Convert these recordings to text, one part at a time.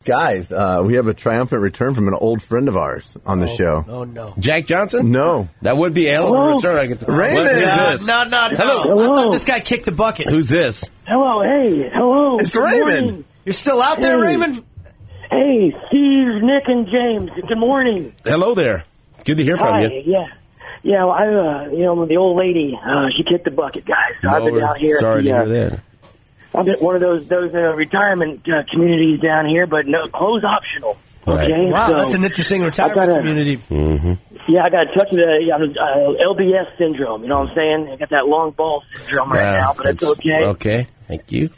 Guys, we have a triumphant return from an old friend of ours on the show. Oh, no. Jack Johnson? No. That would be a hell of a return. I get to Raymond! What is this? No. Hello. I thought this guy kicked the bucket. Who's this? Hello, hey, hello. It's Good Raymond. morning. You're still out there, Hey. Raymond? Hey, Steve, Nick, and James. Good morning. Hello there. Good to hear from Hi. you. Yeah. Yeah, well, the old lady, she kicked the bucket, guys. So I've been out here. Sorry to hear that. I'm at one of those retirement communities down here, but no clothes optional. Right. Okay. Wow, so that's an interesting retirement community. Yeah, I got a touch of the LBS syndrome. You know what I'm saying? I got that long ball syndrome right now, but it's okay. Okay, thank you.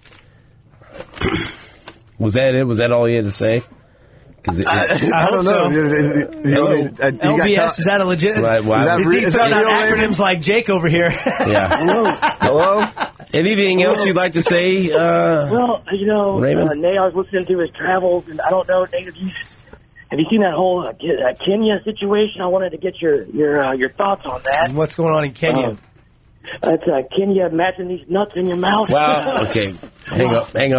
Was that it? Was that all you had to say? I don't know. LBS, is that a legit? Right, wow. Is he throwing out acronyms like Jake over here? Yeah. Hello? Anything else you'd like to say? Well, Raymond? Nate, I was listening to his travels, and I don't know, Nate, have you seen that whole Kenya situation? I wanted to get your thoughts on that. What's going on in Kenya? That's Kenya matching these nuts in your mouth. Wow. Okay. Hang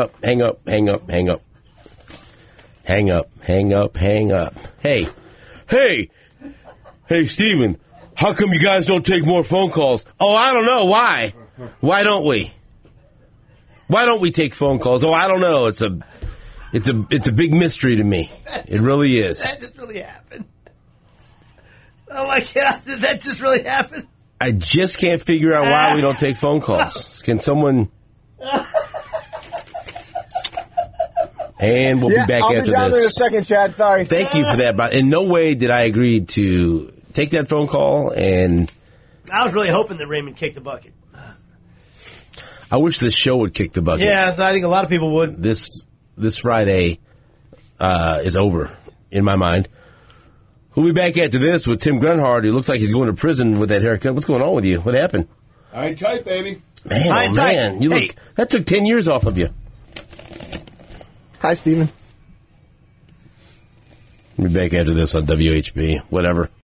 up. Hey, Steven, how come you guys don't take more phone calls? Oh, I don't know. Why? Why don't we? Why don't we take phone calls? Oh, I don't know. It's a big mystery to me. It really is. That just really happened. Oh, my God. Did that just really happen? I just can't figure out why we don't take phone calls. Can someone... And we'll be back I'll after be down there in a this. second, Chad. Sorry. Thank you for that. But in no way did I agree to take that phone call, and I was really hoping that Raymond kicked the bucket. I wish this show would kick the bucket. Yeah, so I think a lot of people would. This Friday is over, in my mind. We'll be back after this with Tim Grunhard, who looks like he's going to prison with that haircut. What's going on with you? What happened? I ain't tight, baby. Man, Hang tight. you Hey. look. That took 10 years off of you. Hi, Steven. We'll be back after this on WHB. Whatever.